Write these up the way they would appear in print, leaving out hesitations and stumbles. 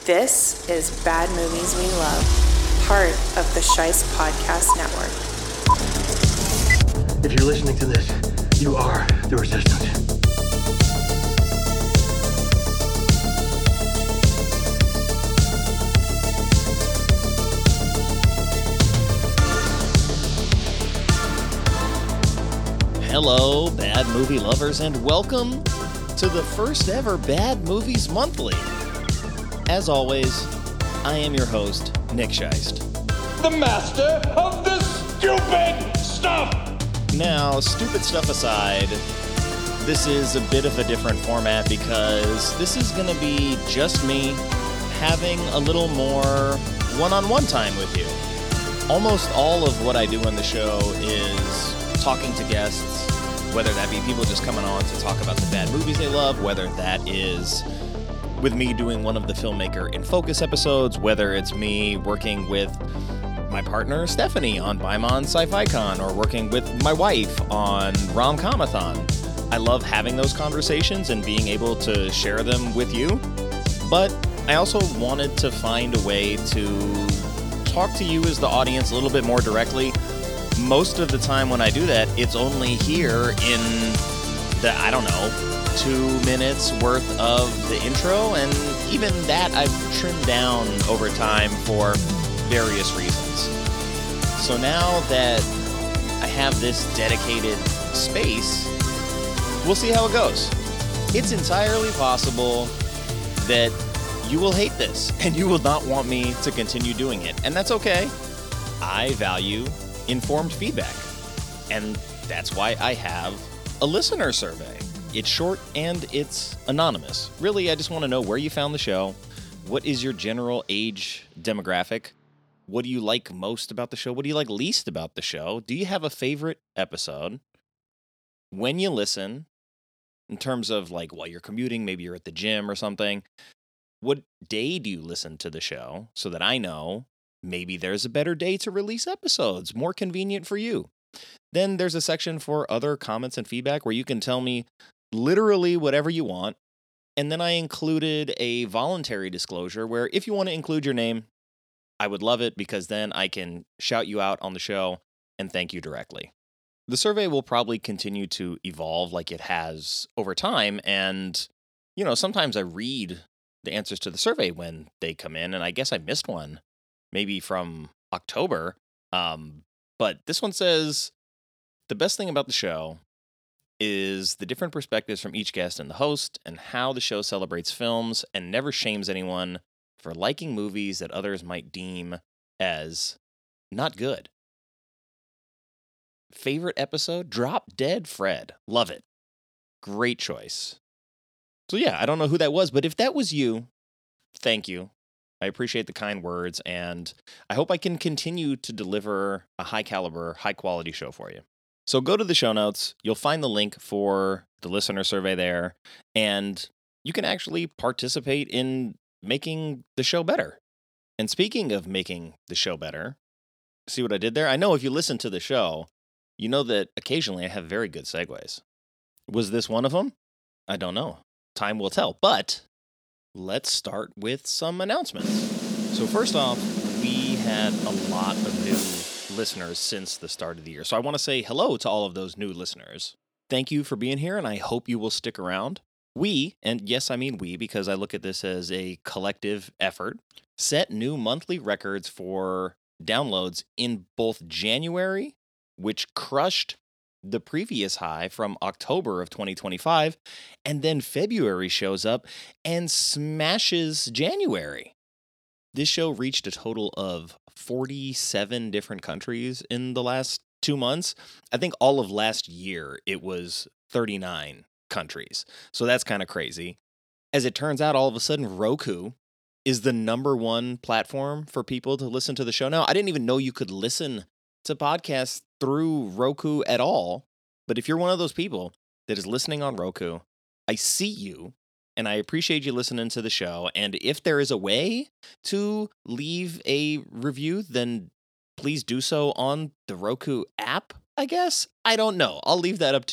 This is Bad Movies We Love, part of the Shice Podcast Network. If you're listening to this, you are the resistance. Hello, Bad Movie Lovers, and welcome to the first ever Bad Movies Monthly. As always, I am your host, Nick Scheist. The master of the stupid stuff! Now, stupid stuff aside, this is a bit of a different format because this is going to be just me having a little more one-on-one time with you. Almost all of what I do on the show is talking to guests, whether that be people just coming on to talk about the bad movies they love, whether that is with me doing one of the Filmmaker in Focus episodes, whether it's me working with my partner Stephanie on Baimon Sci-Fi Con, or working with my wife on Rom-Comathon. I love having those conversations and being able to share them with you, but I also wanted to find a way to talk to you as the audience a little bit more directly. Most of the time when I do that, it's only here in the, 2 minutes worth of the intro, and even that I've trimmed down over time for various reasons. So now that I have this dedicated space, we'll see how it goes. It's entirely possible that you will hate this and you will not want me to continue doing it, and that's okay. I value informed feedback, and that's why I have a listener survey. It's short and it's anonymous. Really, I just want to know where you found the show. What is your general age demographic? What do you like most about the show? What do you like least about the show? Do you have a favorite episode? When you listen, in terms of like while you're commuting, maybe you're at the gym or something, what day do you listen to the show so that I know maybe there's a better day to release episodes, more convenient for you? Then there's a section for other comments and feedback where you can tell me literally whatever you want. And then I included a voluntary disclosure where if you want to include your name, I would love it, because then I can shout you out on the show and thank you directly. The survey will probably continue to evolve like it has over time. And, sometimes I read the answers to the survey when they come in, and I guess I missed one maybe from October. But this one says, the best thing about the show is the different perspectives from each guest and the host, and how the show celebrates films and never shames anyone for liking movies that others might deem as not good. Favorite episode? Drop Dead Fred. Love it. Great choice. So yeah, I don't know who that was, but if that was you, thank you. I appreciate the kind words, and I hope I can continue to deliver a high caliber, high quality show for you. So go to the show notes. You'll find the link for the listener survey there, and you can actually participate in making the show better. And speaking of making the show better, see what I did there? I know if you listen to the show, you know that occasionally I have very good segues. Was this one of them? I don't know. Time will tell. But let's start with some announcements. So first off, we had a lot of new listeners since the start of the year. So I want to say hello to all of those new listeners. Thank you for being here, and I hope you will stick around. We, and yes, I mean we, because I look at this as a collective effort, set new monthly records for downloads in both January, which crushed the previous high from October of 2025, and then February shows up and smashes January. This show reached a total of 47 different countries in the last 2 months. I think all of last year it was 39 countries. So that's kind of crazy. As it turns out, all of a sudden, Roku is the number one platform for people to listen to the show now. I didn't even know you could listen to podcasts through Roku at all. But if you're one of those people that is listening on Roku, I see you, and I appreciate you listening to the show. And if there is a way to leave a review, then please do so on the Roku app, I guess. I don't know. I'll leave that up to you.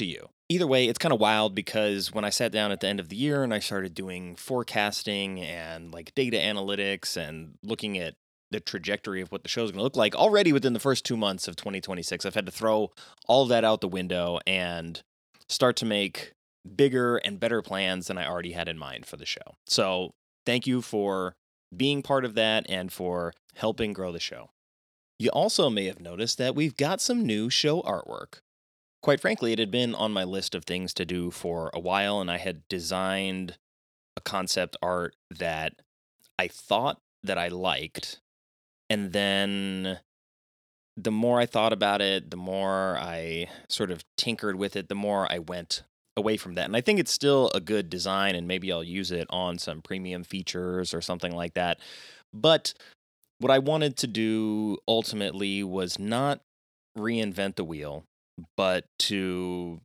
Either way, it's kind of wild because when I sat down at the end of the year and I started doing forecasting and like data analytics and looking at the trajectory of what the show's going to look like, already within the first 2 months of 2026, I've had to throw all of that out the window and start to make bigger and better plans than I already had in mind for the show. So thank you for being part of that and for helping grow the show. You also may have noticed that we've got some new show artwork. Quite frankly, it had been on my list of things to do for a while, and I had designed a concept art that I thought that I liked. And then the more I thought about it, the more I sort of tinkered with it, the more I went away from that. And I think it's still a good design, and maybe I'll use it on some premium features or something like that. But what I wanted to do ultimately was not reinvent the wheel, but to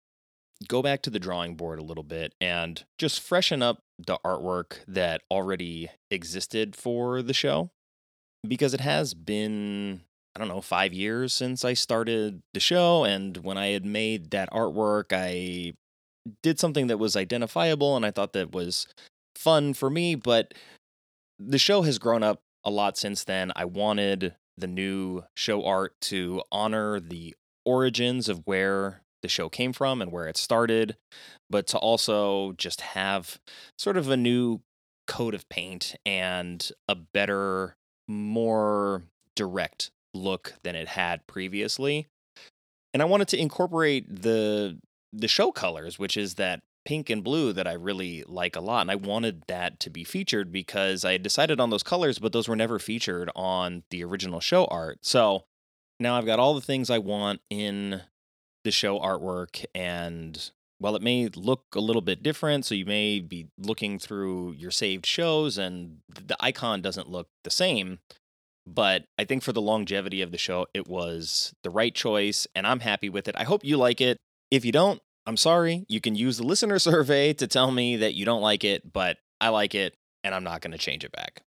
go back to the drawing board a little bit and just freshen up the artwork that already existed for the show. Because it has been, 5 years since I started the show, and when I had made that artwork, I did something that was identifiable, and I thought that was fun for me, but the show has grown up a lot since then. I wanted the new show art to honor the origins of where the show came from and where it started, but to also just have sort of a new coat of paint and a better, more direct look than it had previously. And I wanted to incorporate the show colors, which is that pink and blue that I really like a lot. And I wanted that to be featured because I had decided on those colors, but those were never featured on the original show art. So now I've got all the things I want in the show artwork, and while it may look a little bit different, so you may be looking through your saved shows and the icon doesn't look the same, but I think for the longevity of the show, it was the right choice, and I'm happy with it. I hope you like it. If you don't, I'm sorry. You can use the listener survey to tell me that you don't like it, but I like it, and I'm not going to change it back.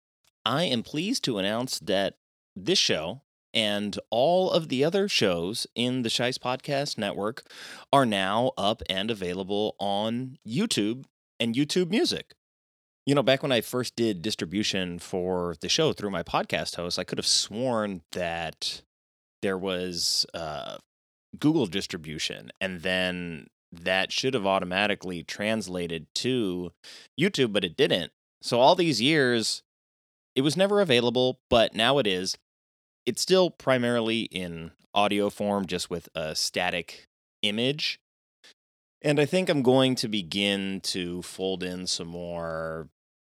I am pleased to announce that this show and all of the other shows in the Shice Podcast Network are now up and available on YouTube and YouTube Music. You know, back when I first did distribution for the show through my podcast host, I could have sworn that there was Google distribution, and then that should have automatically translated to YouTube, but it didn't. So all these years, it was never available, but now it is. It's still primarily in audio form, just with a static image. And I think I'm going to begin to fold in some more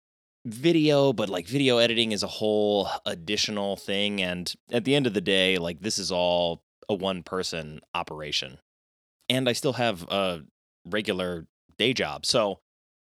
video, but like video editing is a whole additional thing. And at the end of the day, like this is all a one-person operation. And I still have a regular day job. So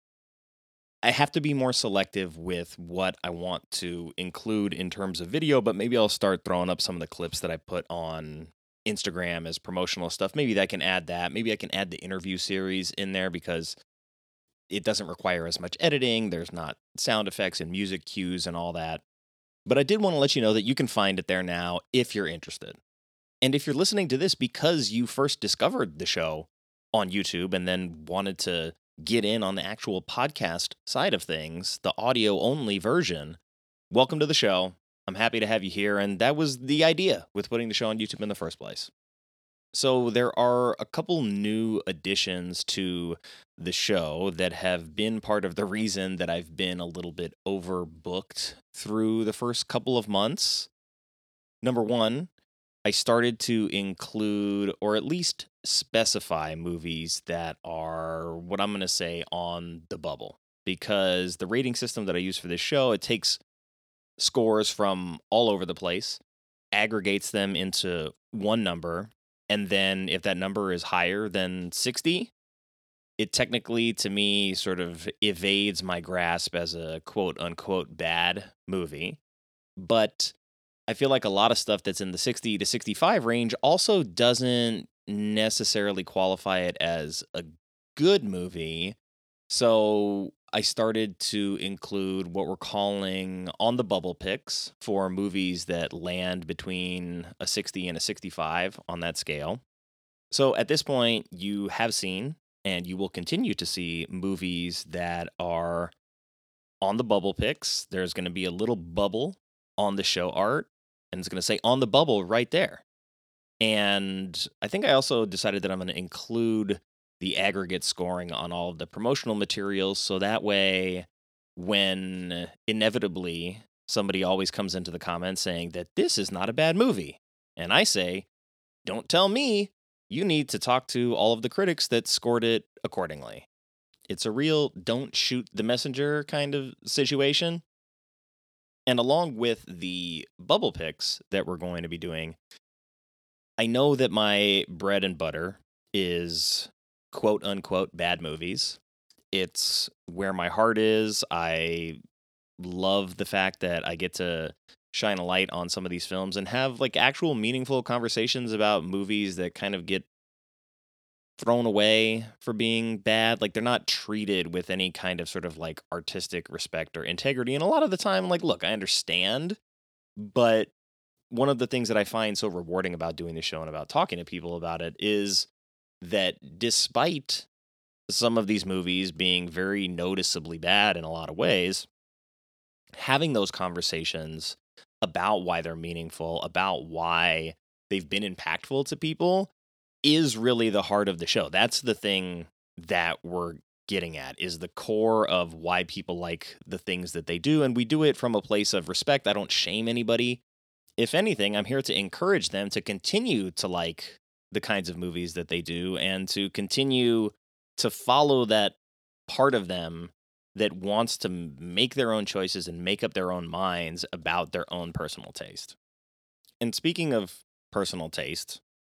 I have to be more selective with what I want to include in terms of video, but maybe I'll start throwing up some of the clips that I put on Instagram as promotional stuff. Maybe I can add that. Maybe I can add the interview series in there because it doesn't require as much editing. There's not sound effects and music cues and all that. But I did want to let you know that you can find it there now if you're interested. And if you're listening to this because you first discovered the show on YouTube and then wanted to get in on the actual podcast side of things, the audio-only version, welcome to the show. I'm happy to have you here, and that was the idea with putting the show on YouTube in the first place. So there are a couple new additions to the show that have been part of the reason that I've been a little bit overbooked through the first couple of months. Number one, I started to include, or at least specify, movies that are what I'm going to say on the bubble. Because the rating system that I use for this show, it takes scores from all over the place, aggregates them into one number, and then if that number is higher than 60, it technically, to me, sort of evades my grasp as a quote-unquote bad movie. But I feel like a lot of stuff that's in the 60 to 65 range also doesn't necessarily qualify it as a good movie. So I started to include what we're calling on the bubble picks for movies that land between a 60 and a 65 on that scale. So at this point, you have seen and you will continue to see movies that are on the bubble pics. There's going to be a little bubble on the show art, and it's going to say on the bubble right there. And I think I also decided that I'm going to include the aggregate scoring on all of the promotional materials, so that way, when inevitably somebody always comes into the comments saying that this is not a bad movie, and I say, don't tell me, you need to talk to all of the critics that scored it accordingly. It's a real don't shoot the messenger kind of situation. And along with the bubble picks that we're going to be doing, I know that my bread and butter is quote unquote bad movies. It's where my heart is. I love the fact that I get to shine a light on some of these films and have like actual meaningful conversations about movies that kind of get thrown away for being bad. Like they're not treated with any kind of sort of like artistic respect or integrity. And a lot of the time, like, look, I understand, but one of the things that I find so rewarding about doing the show and about talking to people about it is that despite some of these movies being very noticeably bad in a lot of ways, having those conversations about why they're meaningful, about why they've been impactful to people, is really the heart of the show. That's the thing that we're getting at, is the core of why people like the things that they do. And we do it from a place of respect. I don't shame anybody. If anything, I'm here to encourage them to continue to like the kinds of movies that they do and to continue to follow that part of them that wants to make their own choices and make up their own minds about their own personal taste. And speaking of personal taste,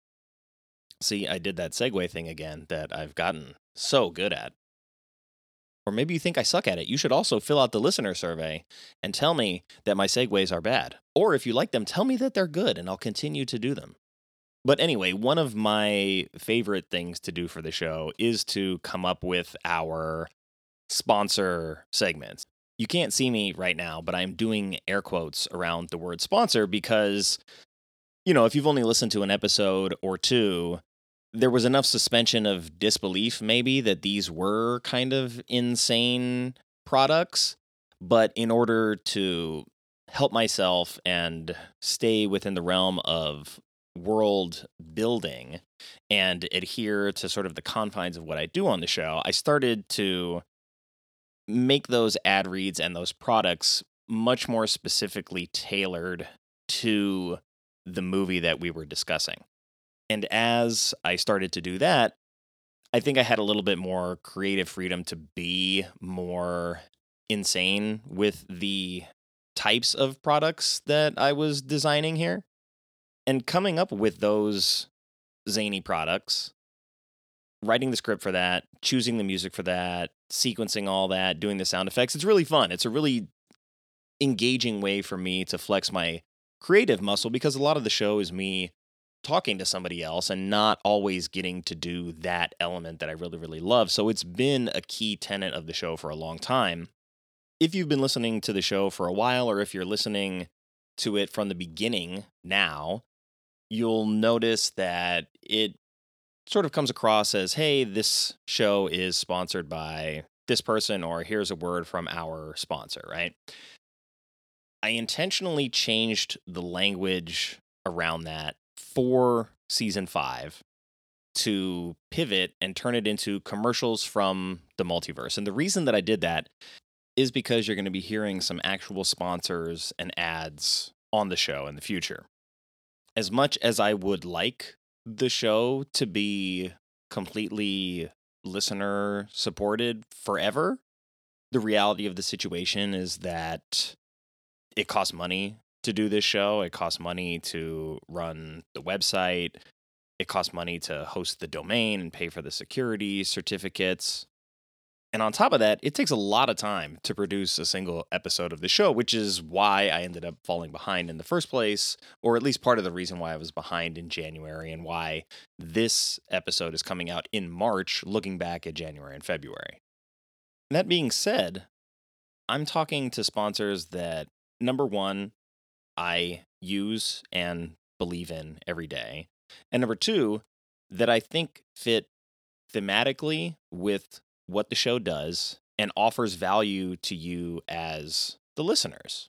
see, I did that segue thing again that I've gotten so good at. Or maybe you think I suck at it. You should also fill out the listener survey and tell me that my segues are bad. Or if you like them, tell me that they're good and I'll continue to do them. But anyway, one of my favorite things to do for the show is to come up with our sponsor segments. You can't see me right now, but I'm doing air quotes around the word sponsor because, you know, if you've only listened to an episode or two, there was enough suspension of disbelief maybe that these were kind of insane products. But in order to help myself and stay within the realm of world building and adhere to sort of the confines of what I do on the show, I started to make those ad reads and those products much more specifically tailored to the movie that we were discussing. And as I started to do that, I think I had a little bit more creative freedom to be more insane with the types of products that I was designing here. And coming up with those zany products, writing the script for that, choosing the music for that, sequencing all that, doing the sound effects, it's really fun. It's a really engaging way for me to flex my creative muscle because a lot of the show is me talking to somebody else and not always getting to do that element that I really, really love. So it's been a key tenet of the show for a long time. If you've been listening to the show for a while, or if you're listening to it from the beginning now, you'll notice that it sort of comes across as, hey, this show is sponsored by this person, or here's a word from our sponsor, right? I intentionally changed the language around that for season 5 to pivot and turn it into commercials from the multiverse. And the reason that I did that is because you're going to be hearing some actual sponsors and ads on the show in the future. As much as I would like the show to be completely listener supported forever, the reality of the situation is that it costs money to do this show. It costs money to run the website. It costs money to host the domain and pay for the security certificates. And on top of that, it takes a lot of time to produce a single episode of the show, which is why I ended up falling behind in the first place, or at least part of the reason why I was behind in January and why this episode is coming out in March, looking back at January and February. And that being said, I'm talking to sponsors that, number one, I use and believe in every day. And number two, that I think fit thematically with what the show does and offers value to you as the listeners.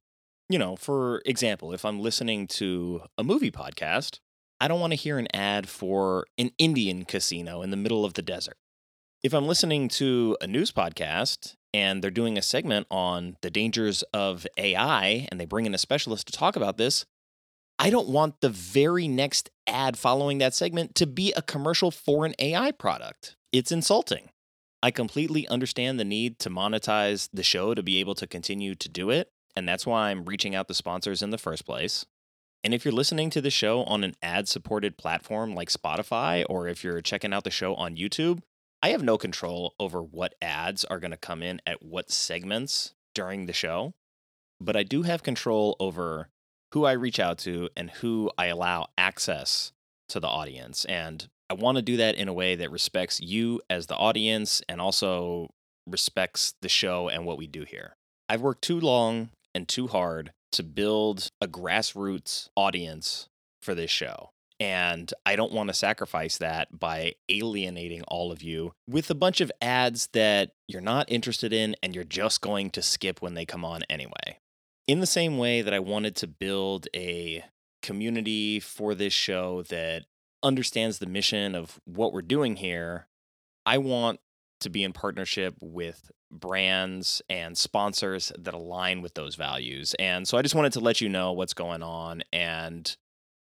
For example, if I'm listening to a movie podcast, I don't want to hear an ad for an Indian casino in the middle of the desert. If I'm listening to a news podcast and they're doing a segment on the dangers of AI and they bring in a specialist to talk about this, I don't want the very next ad following that segment to be a commercial for an AI product. It's insulting. I completely understand the need to monetize the show to be able to continue to do it, and that's why I'm reaching out to sponsors in the first place. And if you're listening to the show on an ad-supported platform like Spotify, or if you're checking out the show on YouTube, I have no control over what ads are going to come in at what segments during the show, but I do have control over who I reach out to and who I allow access to the audience. And I want to do that in a way that respects you as the audience and also respects the show and what we do here. I've worked too long and too hard to build a grassroots audience for this show. And I don't want to sacrifice that by alienating all of you with a bunch of ads that you're not interested in and you're just going to skip when they come on anyway. In the same way that I wanted to build a community for this show that understands the mission of what we're doing here, I want to be in partnership with brands and sponsors that align with those values. And so I just wanted to let you know what's going on and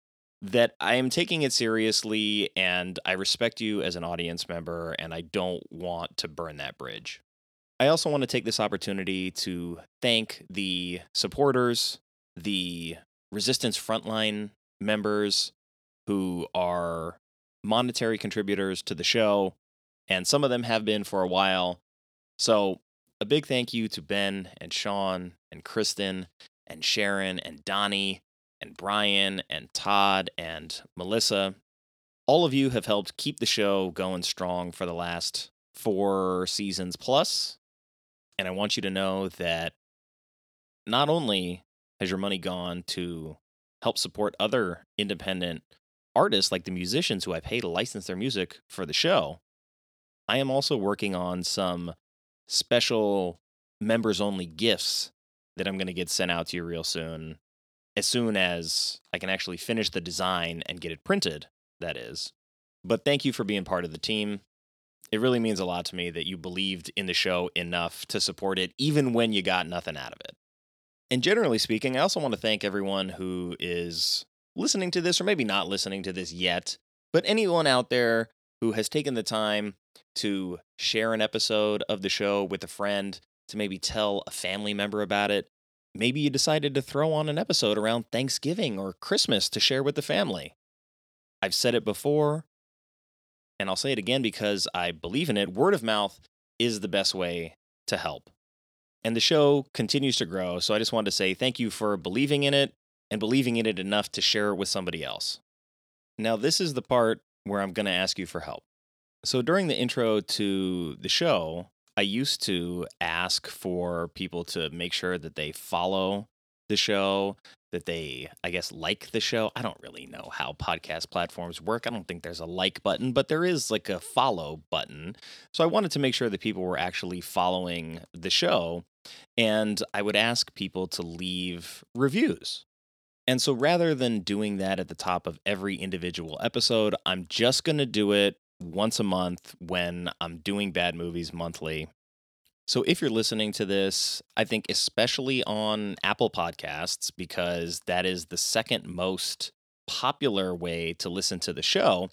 that I am taking it seriously and I respect you as an audience member and I don't want to burn that bridge. I also want to take this opportunity to thank the supporters, the Resistance Frontline members who are monetary contributors to the show, and some of them have been for a while. So a big thank you to Ben and Sean and Kristen and Sharon and Donnie and Brian and Todd and Melissa. All of you have helped keep the show going strong for the last 4 seasons plus. And I want you to know that not only has your money gone to help support other independent artists like the musicians who I pay to license their music for the show, I am also working on some special members-only gifts that I'm going to get sent out to you real soon as I can actually finish the design and get it printed, that is. But thank you for being part of the team. It really means a lot to me that you believed in the show enough to support it, even when you got nothing out of it. And generally speaking, I also want to thank everyone who is listening to this, or maybe not listening to this yet, but anyone out there who has taken the time to share an episode of the show with a friend, to maybe tell a family member about it. Maybe you decided to throw on an episode around Thanksgiving or Christmas to share with the family. I've said it before, and I'll say it again because I believe in it. Word of mouth is the best way to help. And the show continues to grow, so I just wanted to say thank you for believing in it and believing in it enough to share it with somebody else. Now, this is the part where I'm going to ask you for help. So during the intro to the show, I used to ask for people to make sure that they follow the show, that they, like the show. I don't really know how podcast platforms work. I don't think there's a like button, but there is like a follow button. So I wanted to make sure that people were actually following the show, and I would ask people to leave reviews. And so rather than doing that at the top of every individual episode, I'm just going to do it once a month when I'm doing Bad Movies Monthly. So if you're listening to this, I think especially on Apple Podcasts, because that is the second most popular way to listen to the show,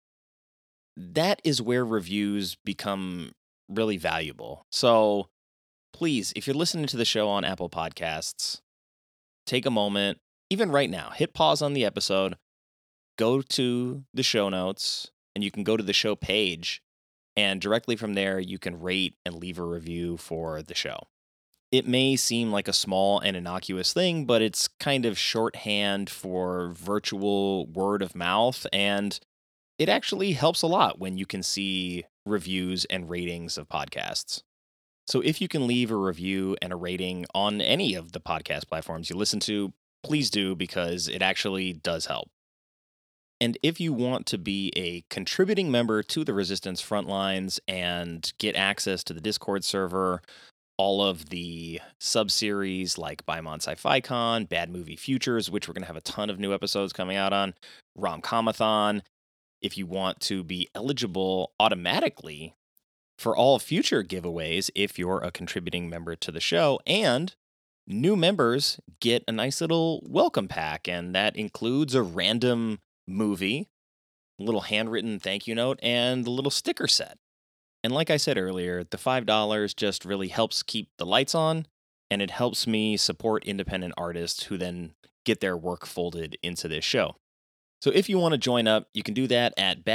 that is where reviews become really valuable. So please, if you're listening to the show on Apple Podcasts, take a moment, even right now, hit pause on the episode, go to the show notes, and you can go to the show page, and directly from there, you can rate and leave a review for the show. It may seem like a small and innocuous thing, but it's kind of shorthand for virtual word of mouth, and it actually helps a lot when you can see reviews and ratings of podcasts. So if you can leave a review and a rating on any of the podcast platforms you listen to, please do, because it actually does help. And if you want to be a contributing member to the Resistance Frontlines and get access to the Discord server, all of the sub-series like Baimon Sci-Fi Con, Bad Movie Futures, which we're going to have a ton of new episodes coming out on, Rom-Comathon, if you want to be eligible automatically for all future giveaways if you're a contributing member to the show, and new members get a nice little welcome pack, and that includes a random movie, a little handwritten thank you note, and a little sticker set. And like I said earlier, the $5 just really helps keep the lights on, and it helps me support independent artists who then get their work folded into this show. So if you want to join up, you can do that at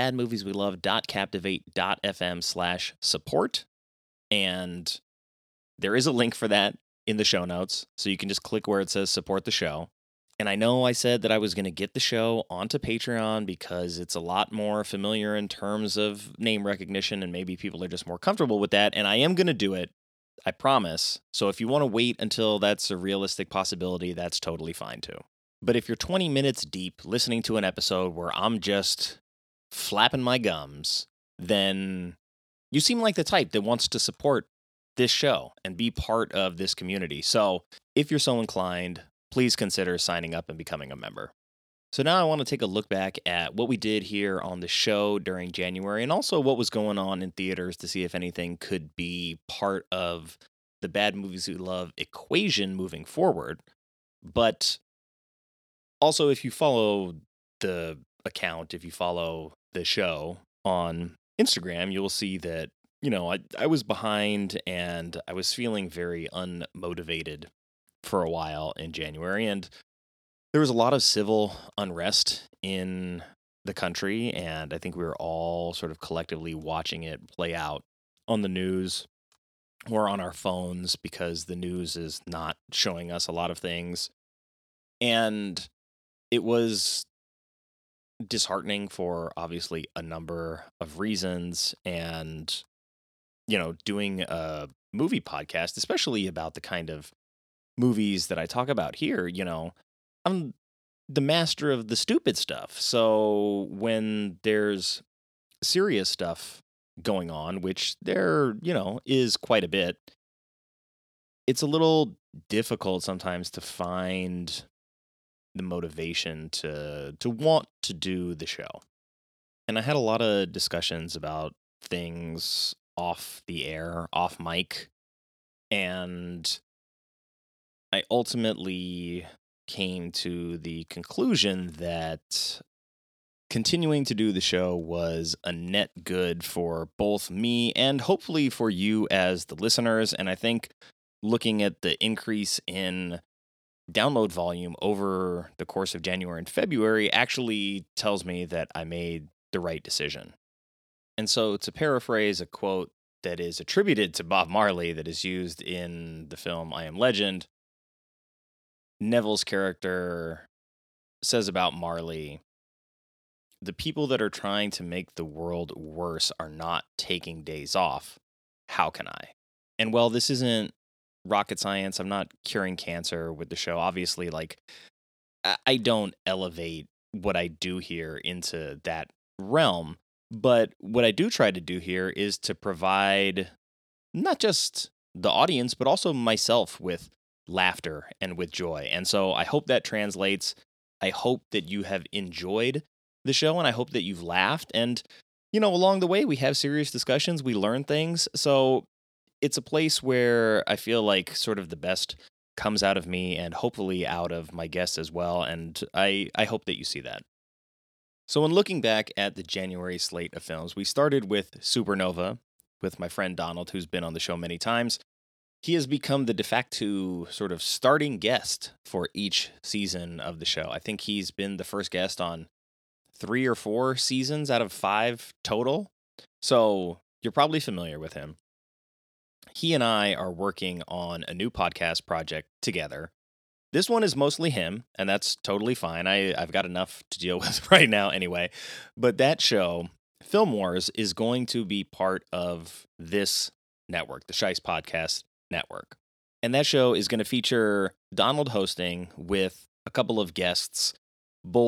badmovieswelove.captivate.fm/support. And there is a link for that in the show notes, so you can just click where it says support the show. And I know I said that I was going to get the show onto Patreon because it's a lot more familiar in terms of name recognition, and maybe people are just more comfortable with that. And I am going to do it, I promise. So if you want to wait until that's a realistic possibility, that's totally fine too. But if you're 20 minutes deep listening to an episode where I'm just flapping my gums, then you seem like the type that wants to support this show and be part of this community. So if you're so inclined, please consider signing up and becoming a member. So now I want to take a look back at what we did here on the show during January, and also what was going on in theaters to see if anything could be part of the Bad Movies We Love equation moving forward. But also, if you follow the account, if you follow the show on Instagram, you'll see that, I was behind and I was feeling very unmotivated for a while in January. And there was a lot of civil unrest in the country, and I think we were all sort of collectively watching it play out on the news or on our phones because the news is not showing us a lot of things. And it was disheartening for obviously a number of reasons. And, doing a movie podcast, especially about the kind of movies that I talk about here, I'm the master of the stupid stuff. So when there's serious stuff going on, which there, is quite a bit, it's a little difficult sometimes to find the motivation to want to do the show. And I had a lot of discussions about things off the air, off mic, and I ultimately came to the conclusion that continuing to do the show was a net good for both me and hopefully for you as the listeners. And I think looking at the increase in download volume over the course of January and February actually tells me that I made the right decision. And so, to paraphrase a quote that is attributed to Bob Marley that is used in the film I Am Legend, Neville's character says about Marley, "The people that are trying to make the world worse are not taking days off. How can I?" And while this isn't rocket science, I'm not curing cancer with the show. Obviously, I don't elevate what I do here into that realm. But what I do try to do here is to provide not just the audience, but also myself with laughter and with joy. And so I hope that translates. I hope that you have enjoyed the show, and I hope that you've laughed. And, along the way, we have serious discussions. We learn things. So it's a place where I feel like sort of the best comes out of me and hopefully out of my guests as well. And I hope that you see that. So when looking back at the January slate of films, we started with Supernova with my friend Donald, who's been on the show many times. He has become the de facto sort of starting guest for each season of the show. I think he's been the first guest on 3 or 4 seasons out of 5 total. So you're probably familiar with him. He and I are working on a new podcast project together. This one is mostly him, and that's totally fine. I've got enough to deal with right now anyway. But that show, Film Wars, is going to be part of this network, the Shice Podcast Network. And that show is going to feature Donald hosting with a couple of guests, both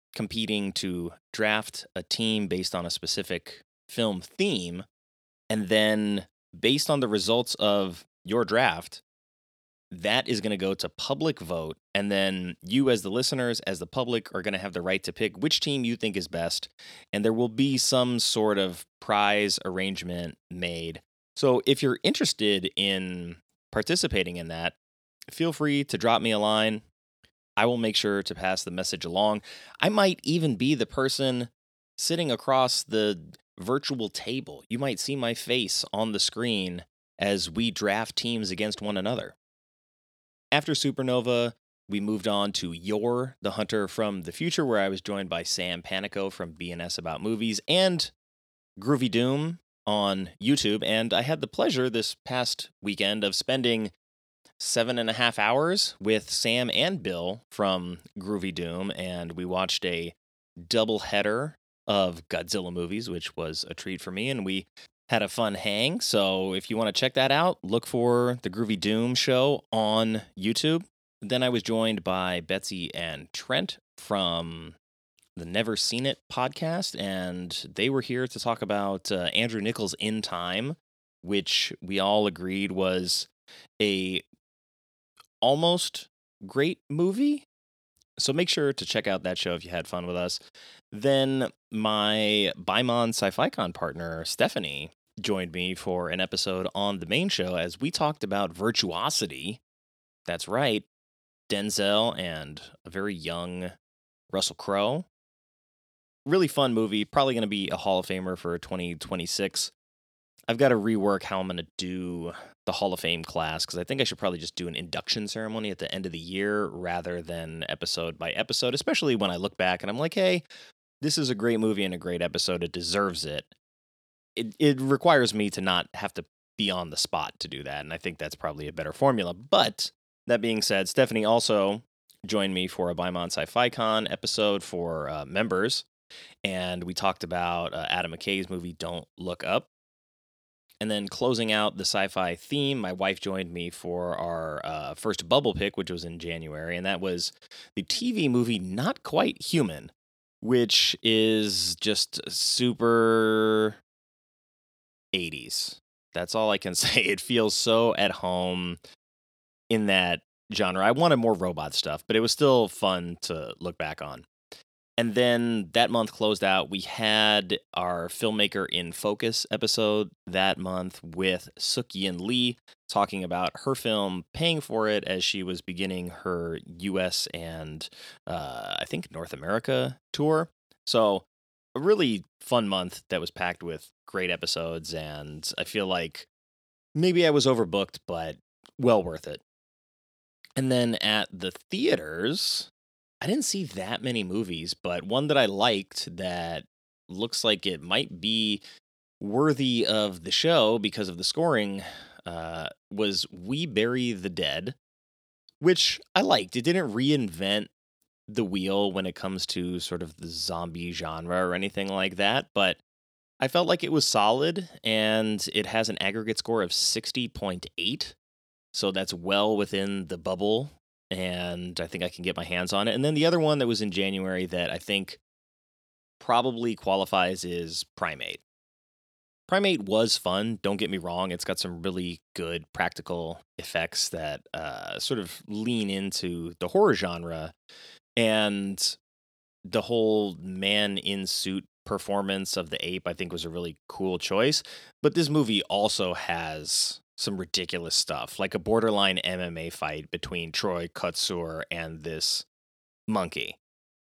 competing to draft a team based on a specific film theme, and then based on the results of your draft, that is going to go to public vote, and then you as the listeners, as the public, are going to have the right to pick which team you think is best, and there will be some sort of prize arrangement made. So if you're interested in participating in that, feel free to drop me a line. I will make sure to pass the message along. I might even be the person sitting across the virtual table. You might see my face on the screen as we draft teams against one another. After Supernova, we moved on to You're the Hunter from the Future, where I was joined by Sam Panico from BNS About Movies and Groovy Doom on YouTube. And I had the pleasure this past weekend of spending 7.5 hours with Sam and Bill from Groovy Doom, and we watched a double header of Godzilla movies, which was a treat for me, and we had a fun hang. So if you want to check that out, look for the Groovy Doom show on YouTube. Then I was joined by Betsy and Trent from the Never Seen It podcast, and they were here to talk about Andrew Niccol's In Time, which we all agreed was a almost great movie. So make sure to check out that show if you had fun with us. Then my Baimon Sci-Fi-Con partner, Stephanie, joined me for an episode on the main show as we talked about Virtuosity. That's right, Denzel and a very young Russell Crowe. Really fun movie, probably going to be a Hall of Famer for 2026. I've got to rework how I'm going to do the Hall of Fame class, because I think I should probably just do an induction ceremony at the end of the year rather than episode by episode, especially when I look back and I'm like, hey, this is a great movie and a great episode. It deserves it. It requires me to not have to be on the spot to do that, and I think that's probably a better formula. But that being said, Stephanie also joined me for a Baimon Sci-Fi-Con episode for members, and we talked about Adam McKay's movie Don't Look Up. And then closing out the sci-fi theme, my wife joined me for our first bubble pick, which was in January, and that was the TV movie Not Quite Human, which is just super 80s. That's all I can say. It feels so at home in that genre. I wanted more robot stuff, but it was still fun to look back on. And then that month closed out. We had our Filmmaker in Focus episode that month with Suk-Yin Lee talking about her film Paying for It as she was beginning her US and I think North America tour. So a really fun month that was packed with great episodes, and I feel like maybe I was overbooked, but well worth it. And then at the theaters, I didn't see that many movies, but one that I liked that looks like it might be worthy of the show because of the scoring was We Bury the Dead, which I liked. It didn't reinvent the wheel when it comes to sort of the zombie genre or anything like that, but I felt like it was solid, and it has an aggregate score of 60.8, so that's well within the bubble, and I think I can get my hands on it. And then the other one that was in January that I think probably qualifies is Primate. Primate was fun, don't get me wrong. It's got some really good practical effects that sort of lean into the horror genre, and the whole man-in-suit performance of the ape I think was a really cool choice. But this movie also has some ridiculous stuff, like a borderline MMA fight between Troy Kotsur and this monkey.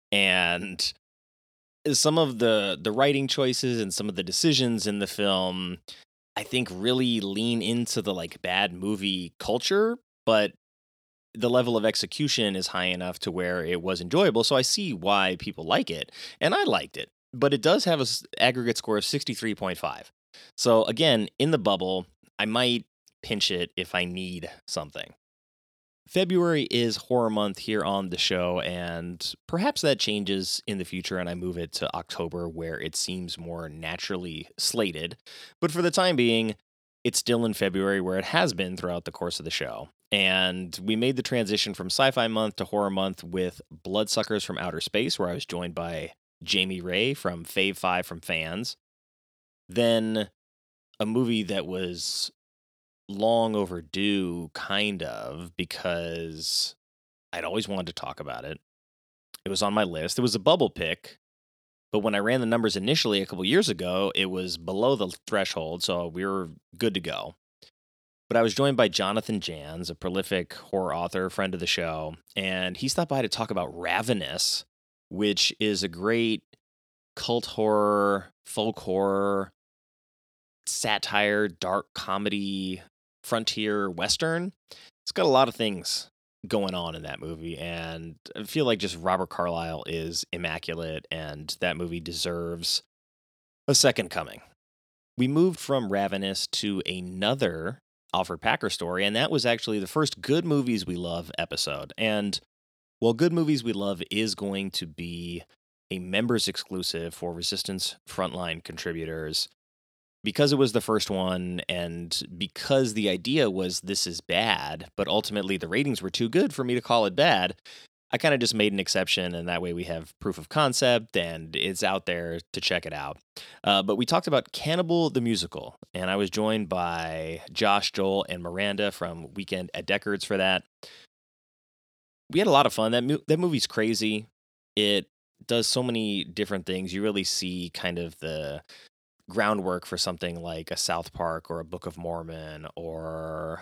And some of the writing choices and some of the decisions in the film, I think, really lean into the like bad movie culture, but the level of execution is high enough to where it was enjoyable. So I see why people like it, and I liked it. But it does have an aggregate score of 63.5. So again, in the bubble, I might pinch it if I need something. February is horror month here on the show, and perhaps that changes in the future and I move it to October where it seems more naturally slated. But for the time being, it's still in February where it has been throughout the course of the show. And we made the transition from Sci-Fi Month to Horror Month with Bloodsuckers from Outer Space, where I was joined by Jamie Ray from Fave 5 from Fans. Then a movie that was long overdue, kind of, because I'd always wanted to talk about it. It was on my list. It was a bubble pick, but when I ran the numbers initially a couple years ago, it was below the threshold, so we were good to go. But I was joined by Jonathan Jans, a prolific horror author, friend of the show, and he stopped by to talk about Ravenous, which is a great cult horror, folk horror, satire, dark comedy, frontier western. It's got a lot of things going on in that movie, and I feel like just Robert Carlyle is immaculate, and that movie deserves a second coming. We moved from Ravenous to another Alfred Packer story, and that was actually the first Good Movies We Love episode. And while Good Movies We Love is going to be a members exclusive for Resistance Frontline contributors, because it was the first one, and because the idea was this is bad, but ultimately the ratings were too good for me to call it bad, I kind of just made an exception, and that way we have proof of concept, and it's out there to check it out. But we talked about Cannibal the Musical, and I was joined by Josh, Joel, and Miranda from Weekend at Deckard's for that. We had a lot of fun. That movie's crazy. It does so many different things. You really see kind of the groundwork for something like a South Park or a Book of Mormon or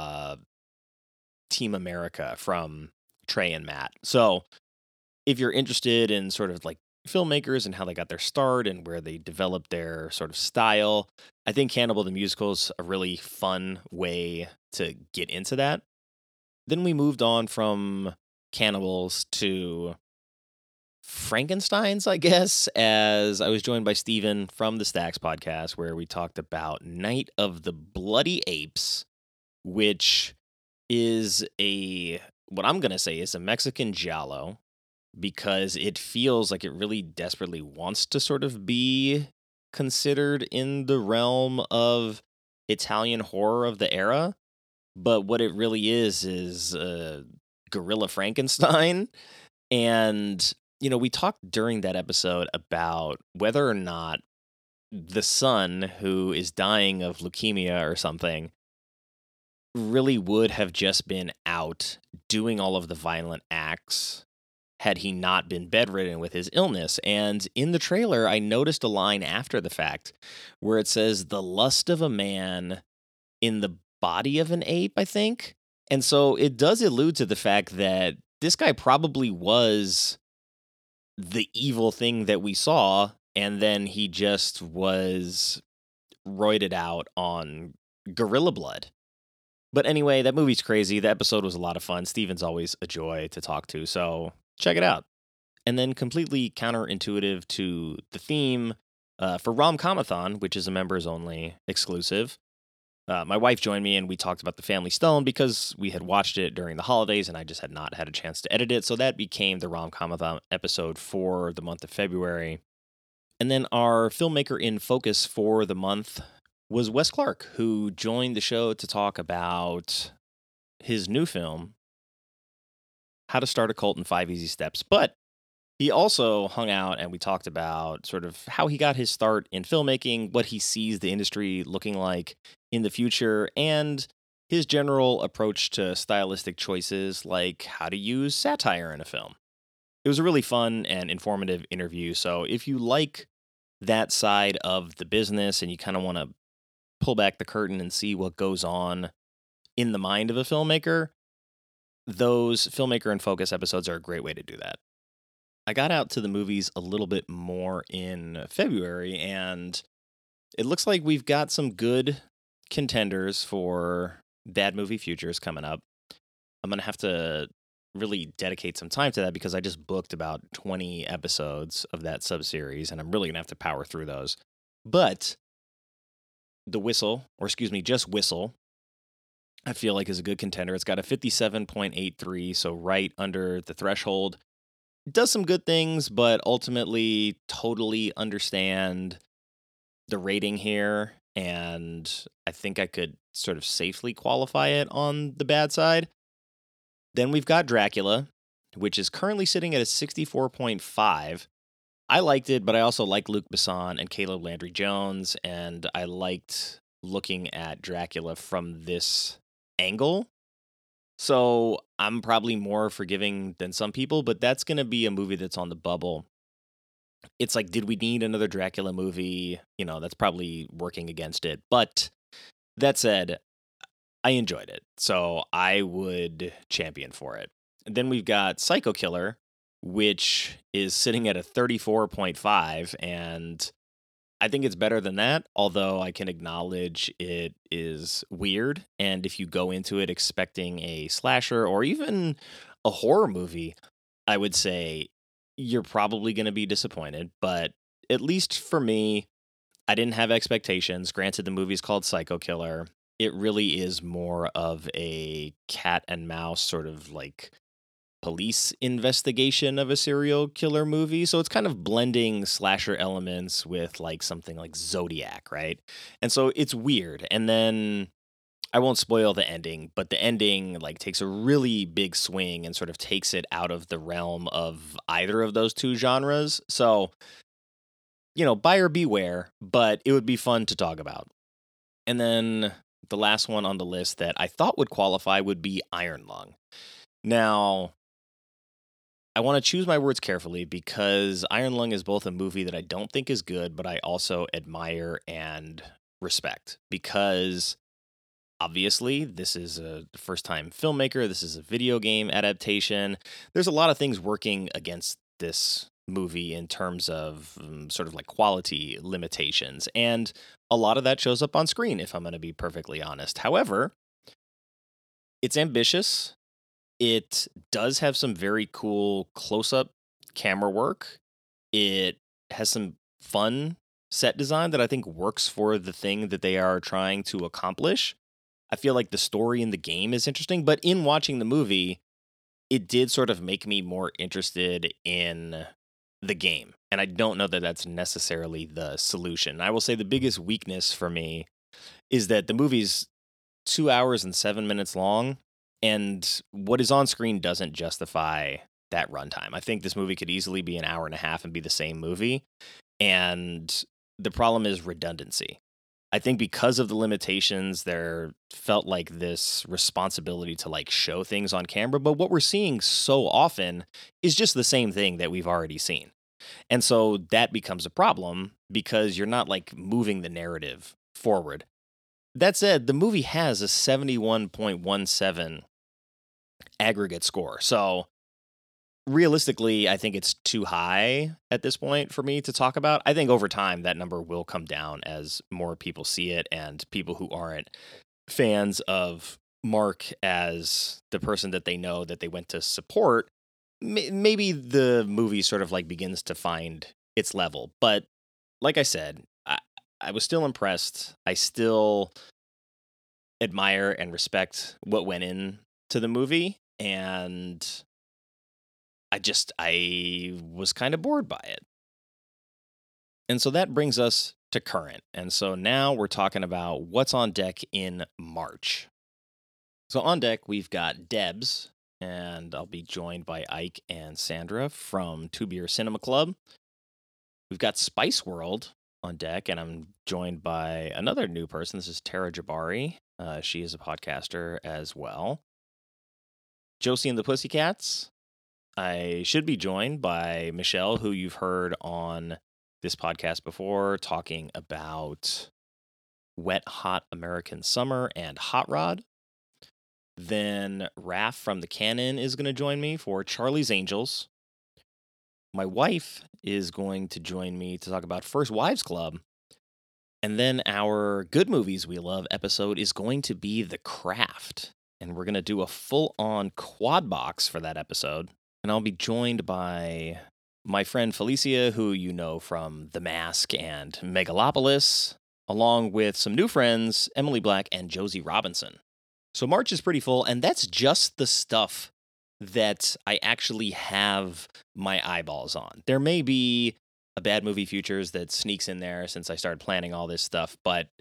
Team America from Trey and Matt. So if you're interested in sort of like filmmakers and how they got their start and where they developed their sort of style, I think Cannibal the Musical is a really fun way to get into that. Then we moved on from cannibals to Frankensteins, I guess, as I was joined by Steven from the Stacks podcast, where we talked about Night of the Bloody Apes, which is what I'm going to say is a Mexican giallo, because it feels like it really desperately wants to sort of be considered in the realm of Italian horror of the era. But what it really is Gorilla Frankenstein. And, we talked during that episode about whether or not the son, who is dying of leukemia or something, really would have just been out doing all of the violent acts had he not been bedridden with his illness. And in the trailer, I noticed a line after the fact where it says, "The lust of a man in the body of an ape," I think. And so it does allude to the fact that this guy probably was the evil thing that we saw, and then he just was roided out on gorilla blood. But anyway, that movie's crazy. The episode was a lot of fun. Steven's always a joy to talk to, so check it out. And then completely counterintuitive to the theme, for Rom-Comathon, which is a members-only exclusive, my wife joined me and we talked about The Family Stone because we had watched it during the holidays and I just had not had a chance to edit it. So that became the Rom-Comathon episode for the month of February. And then our filmmaker in focus for the month was Wes Clark, who joined the show to talk about his new film, How to Start a Cult in 5 Easy Steps. But he also hung out and we talked about sort of how he got his start in filmmaking, what he sees the industry looking like in the future, and his general approach to stylistic choices, like how to use satire in a film. It was a really fun and informative interview. So if you like that side of the business and you kind of want to pull back the curtain and see what goes on in the mind of a filmmaker, those Filmmaker in Focus episodes are a great way to do that. I got out to the movies a little bit more in February, and it looks like we've got some good contenders for Bad Movie Futures coming up. I'm going to have to really dedicate some time to that because I just booked about 20 episodes of that sub-series, and I'm really going to have to power through those. But Just Whistle, I feel like is a good contender. It's got a 57.83, so right under the threshold. It does some good things, but ultimately totally understand the rating here. and I think I could sort of safely qualify it on the bad side. Then we've got Dracula, which is currently sitting at a 64.5. I liked it, but I also like Luc Besson and Caleb Landry Jones, and I liked looking at Dracula from this angle. So I'm probably more forgiving than some people, but that's going to be a movie that's on the bubble. It's like, did we need another Dracula movie? That's probably working against it. But that said, I enjoyed it, so I would champion for it. And then we've got Psycho Killer, which is sitting at a 34.5, and I think it's better than that, although I can acknowledge it is weird, and if you go into it expecting a slasher or even a horror movie, I would say you're probably going to be disappointed, but at least for me, I didn't have expectations. Granted, the movie's called Psycho Killer. It really is more of a cat and mouse sort of like police investigation of a serial killer movie. So it's kind of blending slasher elements with like something like Zodiac, right? And so it's weird. And then I won't spoil the ending, but the ending like takes a really big swing and sort of takes it out of the realm of either of those two genres. So, buyer beware, but it would be fun to talk about. And then the last one on the list that I thought would qualify would be Iron Lung. Now, I want to choose my words carefully because Iron Lung is both a movie that I don't think is good, but I also admire and respect because obviously this is a first-time filmmaker. This is a video game adaptation. There's a lot of things working against this movie in terms of sort of like quality limitations. And a lot of that shows up on screen, if I'm going to be perfectly honest. However, it's ambitious. It does have some very cool close-up camera work. It has some fun set design that I think works for the thing that they are trying to accomplish. I feel like the story in the game is interesting, but in watching the movie, it did sort of make me more interested in the game. And I don't know that that's necessarily the solution. I will say the biggest weakness for me is that the movie's 2 hours and 7 minutes long, and what is on screen doesn't justify that runtime. I think this movie could easily be an hour and a half and be the same movie. And the problem is redundancy. I think because of the limitations, there felt like this responsibility to like show things on camera. But what we're seeing so often is just the same thing that we've already seen. And so that becomes a problem because you're not like moving the narrative forward. That said, the movie has a 71.17 aggregate score. So realistically, I think it's too high at this point for me to talk about. I think over time that number will come down as more people see it and people who aren't fans of Mark as the person that they know that they went to support, maybe the movie sort of like begins to find its level. But like I said, I was still impressed. I still admire and respect what went into the movie. And I was kind of bored by it. And so that brings us to current. And so now we're talking about what's on deck in March. So on deck, we've got Debs, and I'll be joined by Ike and Sandra from Two Beer Cinema Club. We've got Spice World on deck, and I'm joined by another new person. This is Tara Jabari. She is a podcaster as well. Josie and the Pussycats. I should be joined by Michelle, who you've heard on this podcast before, talking about Wet Hot American Summer and Hot Rod. Then Raph from the Canon is going to join me for Charlie's Angels. My wife is going to join me to talk about First Wives Club. And then our Good Movies We Love episode is going to be The Craft. And we're going to do a full-on quad box for that episode. And I'll be joined by my friend Felicia, who you know from The Mask and Megalopolis, along with some new friends, Emily Black and Josie Robinson. So March is pretty full, and that's just the stuff that I actually have my eyeballs on. There may be a Bad Movie Futures that sneaks in there since I started planning all this stuff, but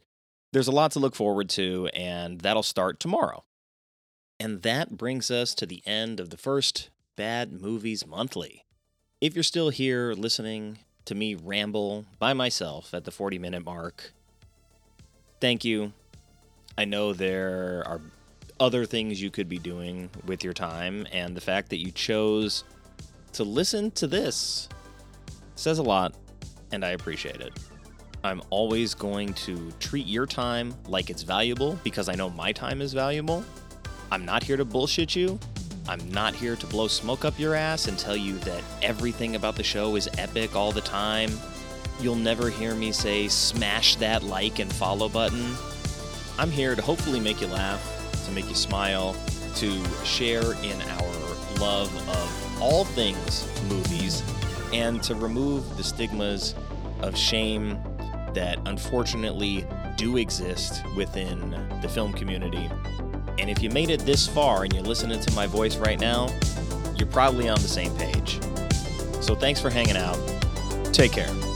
There's a lot to look forward to, and that'll start tomorrow. And that brings us to the end of the first Bad Movies Monthly. If you're still here listening to me ramble by myself at the 40-minute mark, thank you. I know there are other things you could be doing with your time, and the fact that you chose to listen to this says a lot, and I appreciate it. I'm always going to treat your time like it's valuable because I know my time is valuable. I'm not here to bullshit you. I'm not here to blow smoke up your ass and tell you that everything about the show is epic all the time. You'll never hear me say, smash that like and follow button. I'm here to hopefully make you laugh, to make you smile, to share in our love of all things movies, and to remove the stigmas of shame that unfortunately do exist within the film community. And if you made it this far and you're listening to my voice right now, you're probably on the same page. So thanks for hanging out. Take care.